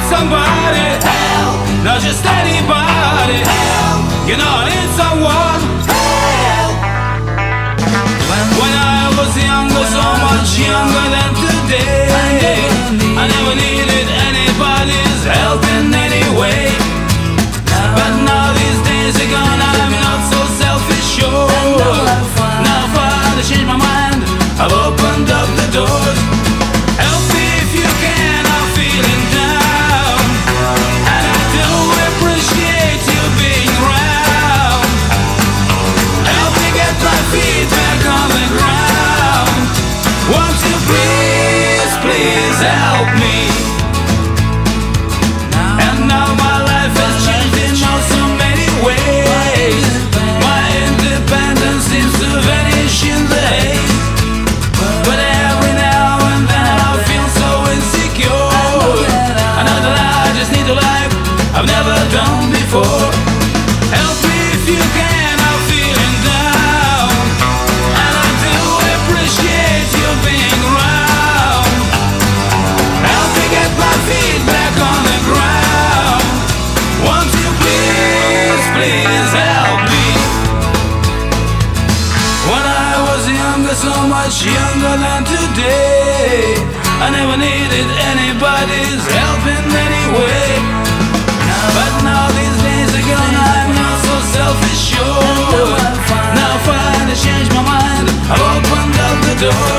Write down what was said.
somebody, help. Not just anybody, help. You know I need someone, help. When I was younger, so much younger than today, I never needed anybody's help in any way. But now these days are gone, I'm not so selfish, sure. Now I've finally changed my mind, I've opened up the doors. Help me if you can, I'm feeling down, and I do appreciate you being around. Help me get my feet back on the ground. Won't you please, please help me? And now my life has changed in so many ways. My independence seems to vanish in the haze. But every now and then I feel so insecure. I know that I just need a life I've never done before. Help me if you can, I'm feeling down, and I do appreciate you being around. Help me get my feet back on the ground. Won't you please, please help me? When I was younger, so much younger than today, I never needed anybody's help in any way. But now these days are gone, I'm not so selfish, sure. Now I finally changed my mind, I've opened up the door.